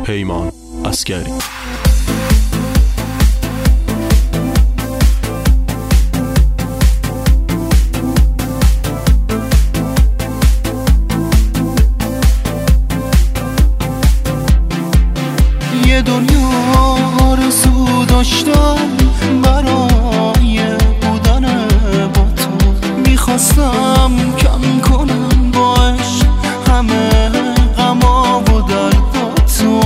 پیمان عسگری. یه دنیا آرزو داشتم برای بودن با تو، میخواستم کم کنم با عشق همه غما و درداتو.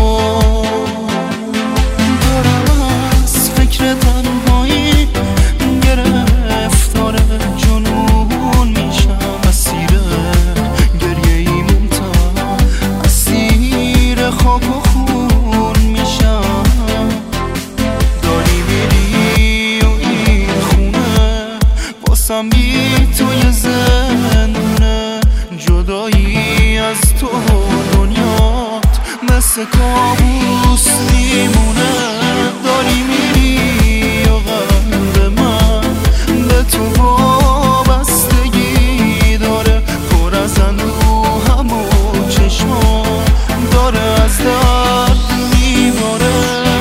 دارم از فکر تنهایی گرفتار جنون میشم، اسیر گریه ایمون تا اسیر خاک و خون میشم. داری میری و این خونه باسم بی توی زندونه، جدایی از تو دنیات مثل کابوس میمونه. داری میری و قلب من به تو وابستگی داره، پر از اندوهم و چشمان داره از درد میباره.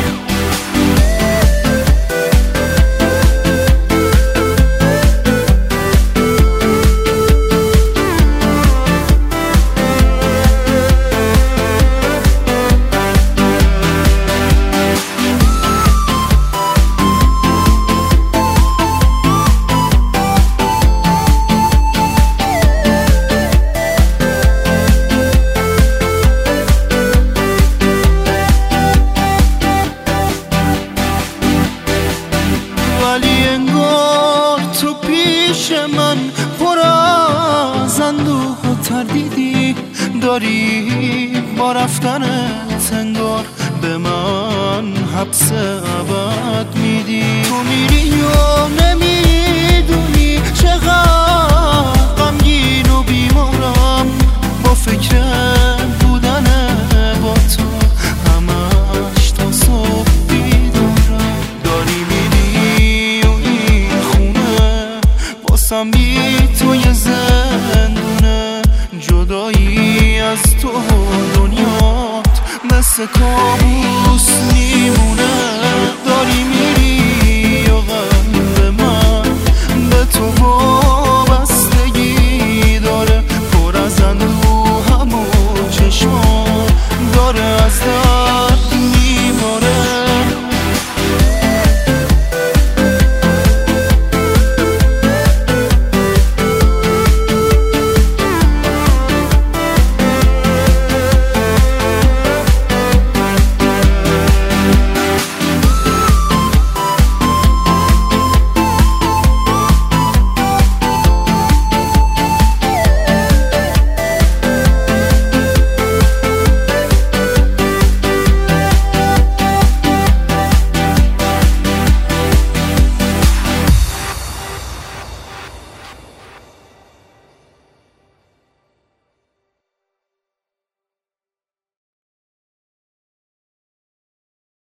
ولی انگار تو پیش من پر از اندوه و تردیدی، داری با رفتنت انگار به من حبس ابد میدی. تو میری و نمیدونی چقدر غمگین و بیمارم با فکر بودن با تو، همش تا صبح بیدارم. داری میری و این خونه باسم بی توی زندونه، جدایی از تو دنیات مثل کابوس